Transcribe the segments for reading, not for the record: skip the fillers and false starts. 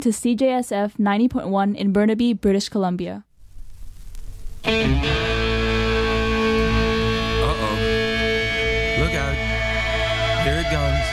to CJSF 90.1 in Burnaby, British Columbia. Uh-oh. Look out. Here it goes.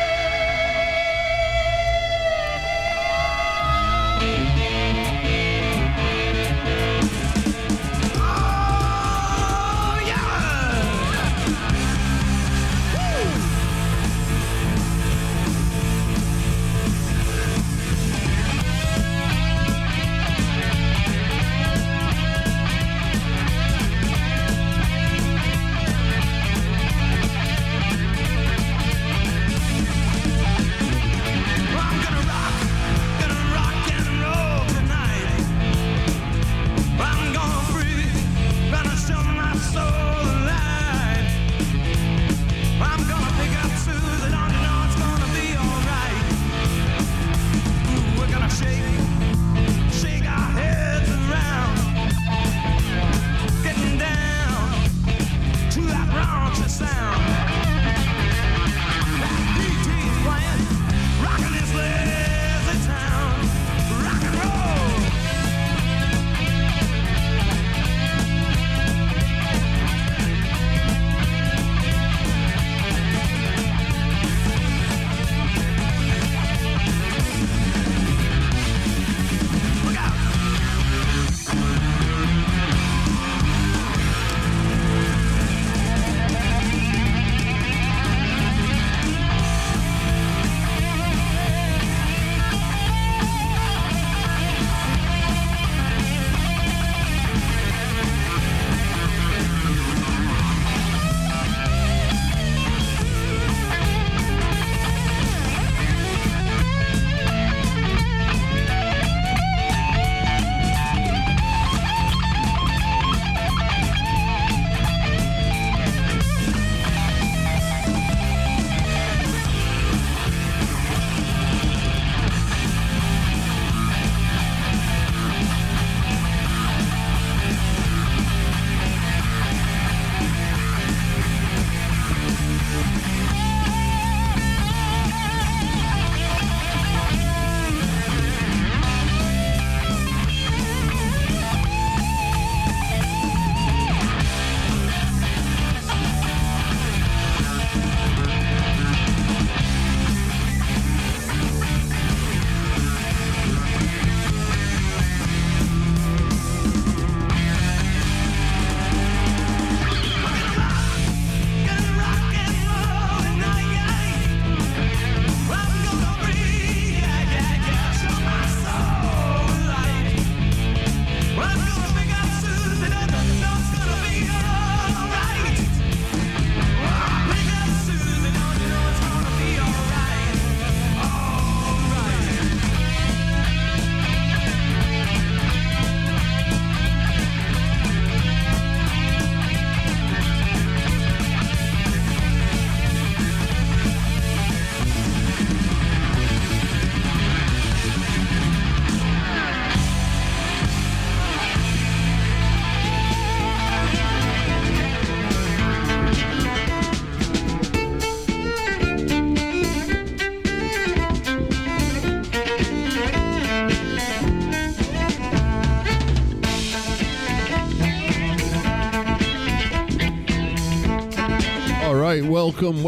Welcome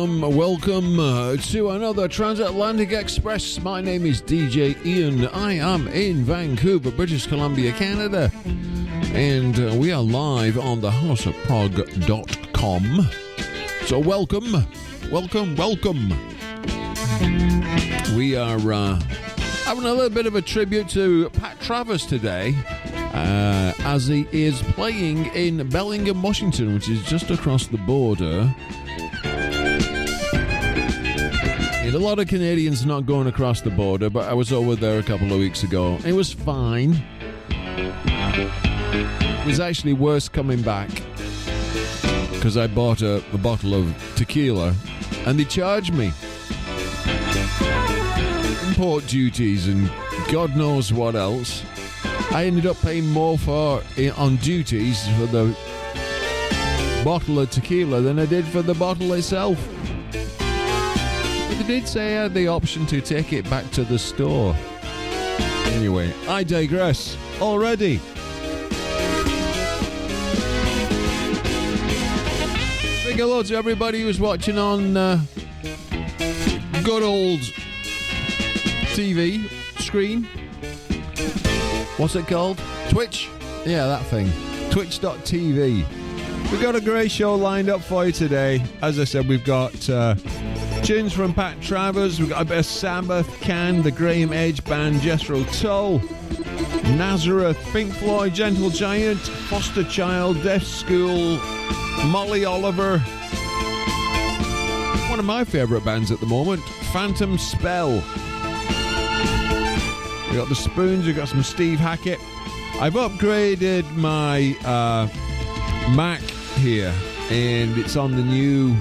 to another Transatlantic Express. My name is DJ Ian. I am in Vancouver, British Columbia, Canada. And we are live on thehouseofprog.com. So welcome. We are having a little bit of a tribute to Pat Travers today. As he is playing in Bellingham, Washington, which is just across the border. And a lot of Canadians not going across the border, but I was over there a couple of weeks ago. It was fine. It was actually worse coming back because I bought a bottle of tequila and they charged me import duties and God knows what else. I ended up paying more on duties for the bottle of tequila than I did for the bottle itself. But they did say I had the option to take it back to the store. Anyway, I digress already. Big hello to everybody who's watching on good old TV screen. What's it called? Twitch? Yeah, that thing. Twitch.tv. We've got a great show lined up for you today. As I said, we've got tunes from Pat Travers. We've got a bit of Sabbath, Can, the Graham Edge Band, Jethro Tull, Nazareth, Pink Floyd, Gentle Giant, Foster Child, Deaf School, Molly Oliver. One of my favourite bands at the moment, Phantom Spell. We got the Spoons, we got some Steve Hackett. I've upgraded my Mac here, and it's on the new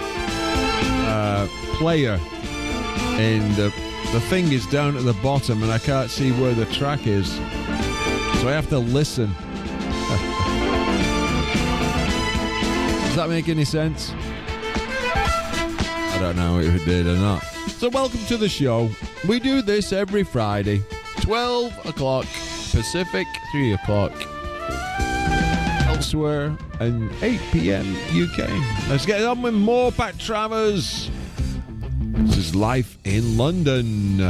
player, and the thing is down at the bottom, and I can't see where the track is, so I have to listen. Does that make any sense? I don't know if it did or not. So welcome to the show. We do this every Friday, 12 o'clock Pacific, 3 o'clock elsewhere, and 8 p.m. UK. Let's get on with more Pat Travers. This is Life in London.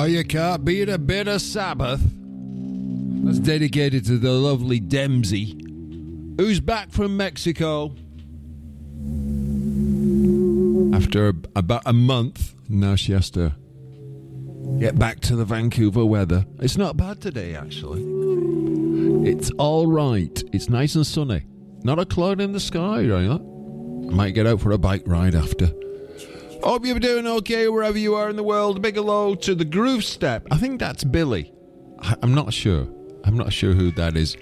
Oh, you can't beat a bit of Sabbath. That's dedicated to the lovely Dempsey, who's back from Mexico after about a month. Now she has to get back to the Vancouver weather. It's not bad today, actually. It's all right. It's nice and sunny. Not a cloud in the sky, right? Might get out for a bike ride after. Hope you're doing okay wherever you are in the world. Big hello to the Groove Step. I think that's Billy. I'm not sure. I'm not sure who that is.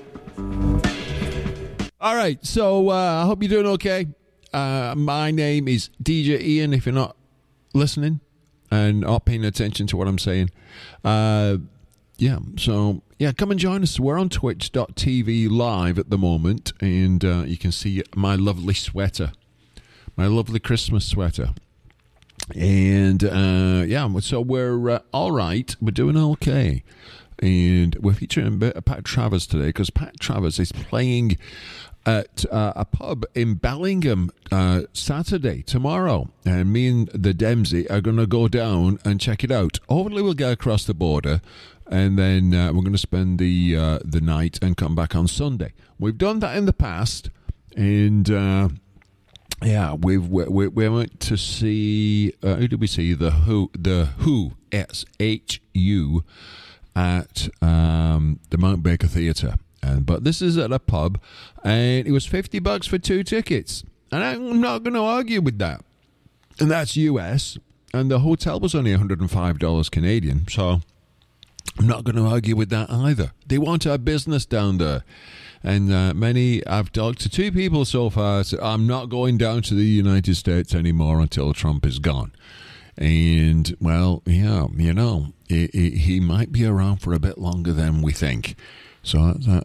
All right, so I hope you're doing okay. My name is DJ Ian, if you're not listening and not paying attention to what I'm saying. Come and join us. We're on twitch.tv live at the moment, and you can see my lovely sweater, my lovely Christmas sweater. And so we're all right. We're doing okay. And we're featuring a bit of Pat Travers today because Pat Travers is playing at a pub in Bellingham Saturday, tomorrow. And me and the Dempsey are going to go down and check it out. Hopefully we'll get across the border, and then we're going to spend the night and come back on Sunday. We've done that in the past, and we went to see who did we see? The Who SHU at the Mount Baker Theatre. But this is at a pub, and it was $50 for 2 tickets. And I'm not going to argue with that. And that's US, and the hotel was only $105 Canadian, so I'm not going to argue with that either. They want our business down there. And I've talked to 2 people so far, said, I'm not going down to the United States anymore until Trump is gone. And, well, yeah, you know, he might be around for a bit longer than we think. So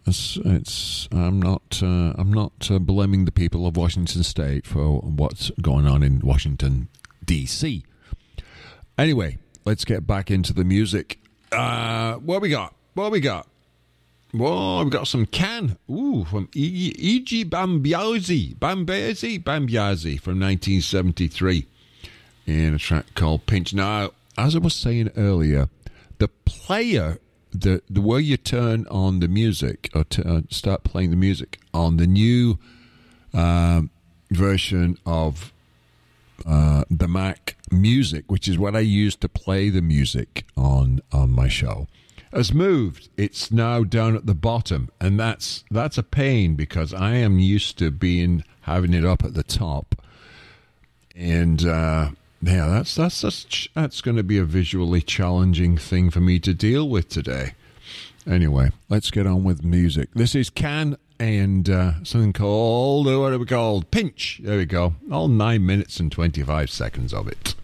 I'm not blaming the people of Washington State for what's going on in Washington, D.C. Anyway, let's get back into the music. What we got? Well, we've got some Can. From E.G. Bambiasi from 1973 in a track called Pinch. Now, as I was saying earlier, the player, the way you turn on the music or start playing the music on the new version of the Mac Music, which is what I use to play the music on my show, has moved. It's now down at the bottom, and that's a pain because I am used to having it up at the top, and that's going to be a visually challenging thing for me to deal with today. Anyway, let's get on with music. This is Can and something called, what are we called? Pinch. There we go. All 9 minutes and 25 seconds of it.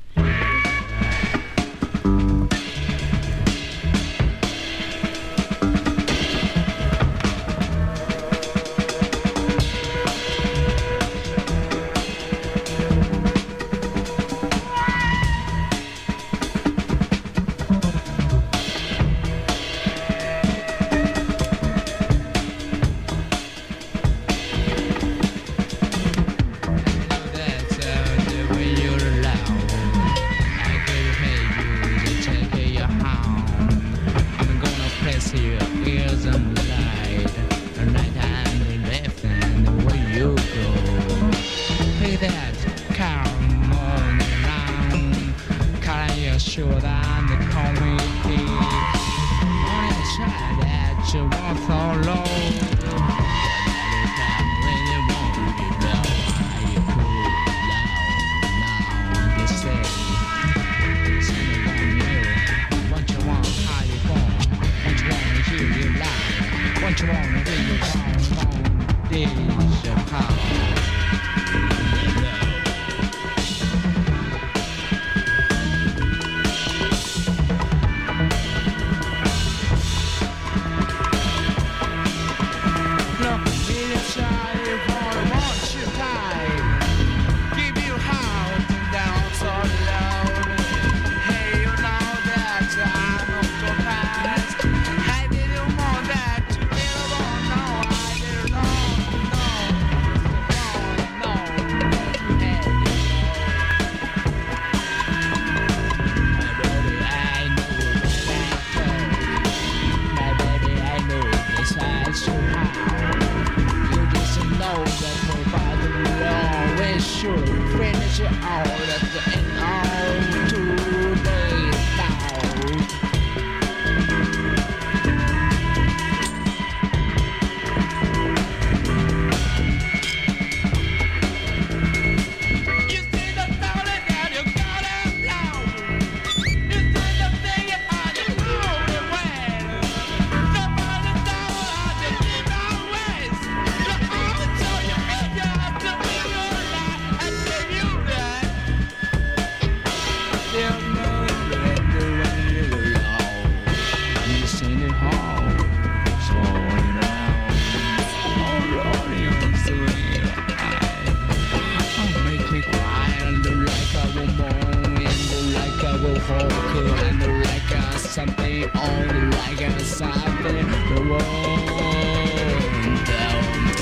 cool and like something on like something the world down.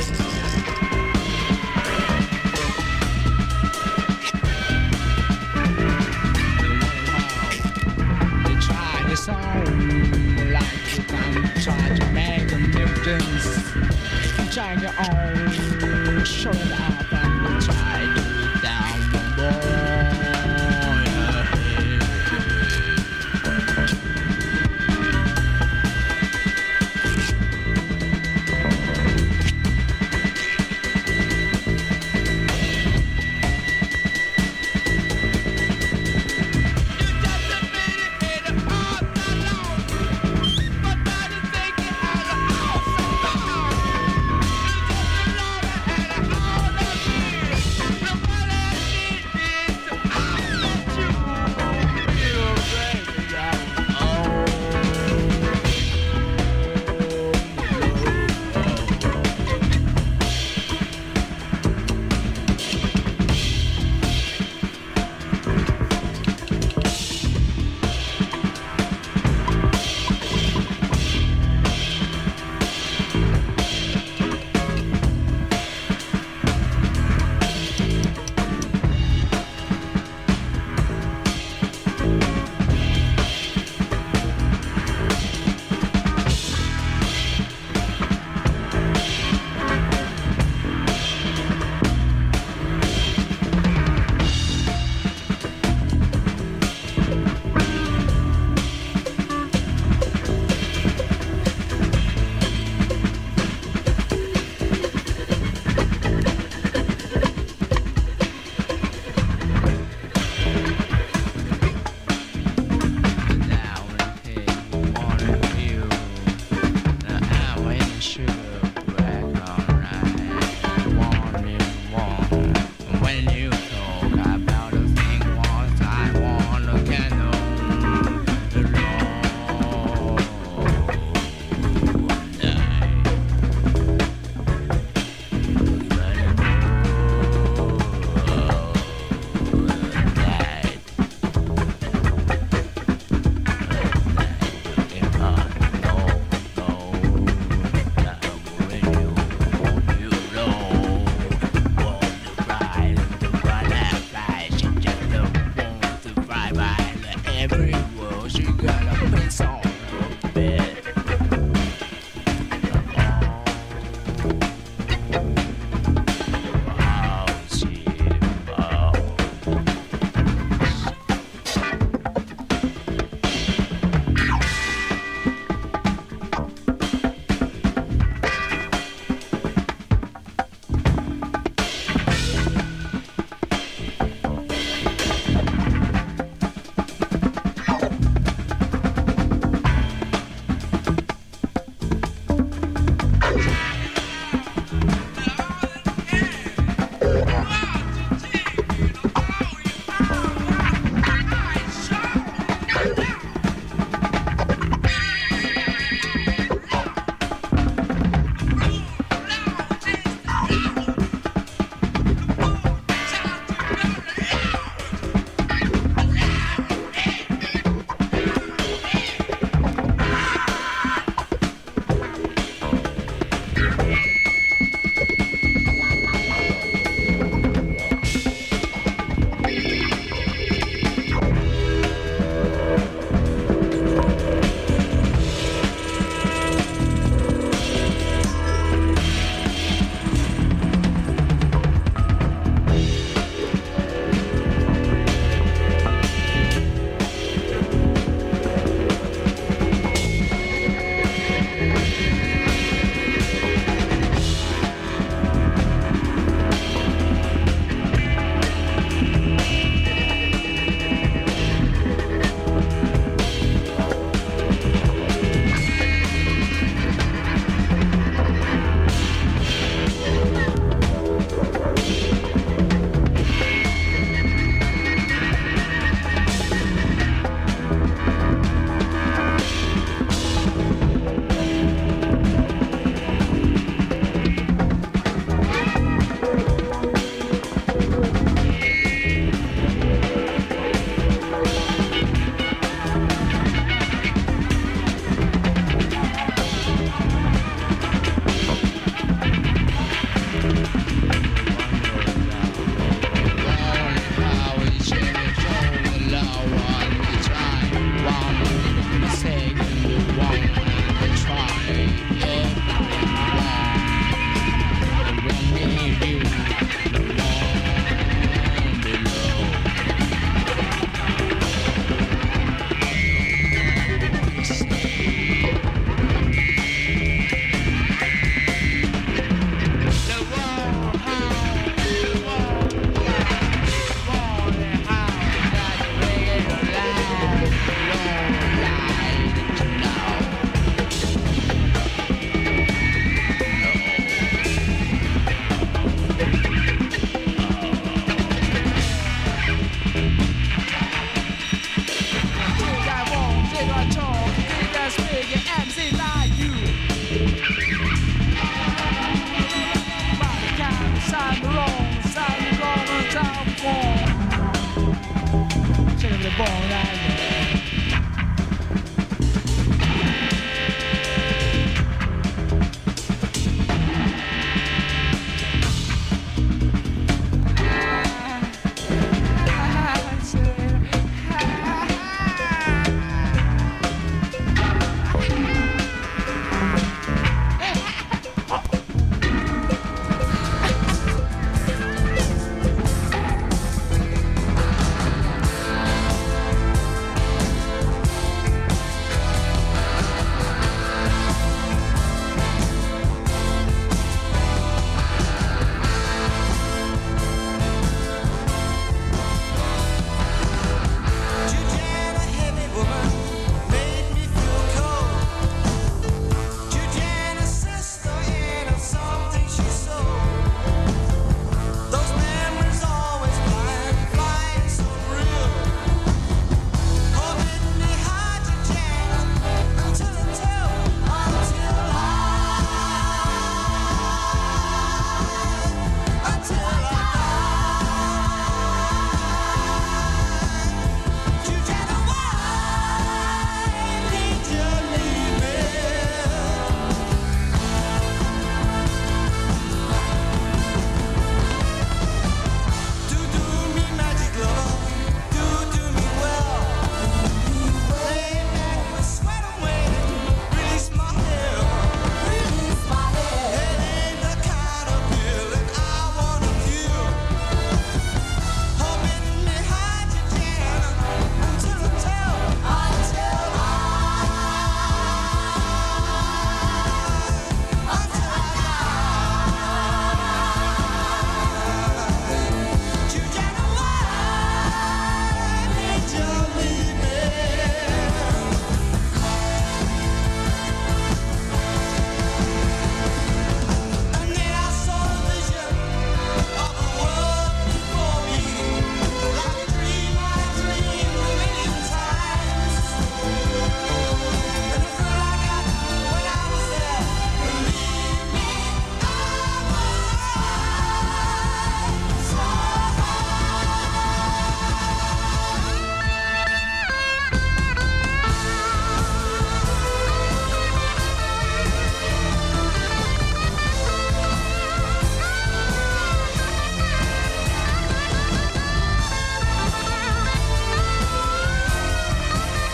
They try the song like I'm trying to make a difference. I'm trying your own, show it up.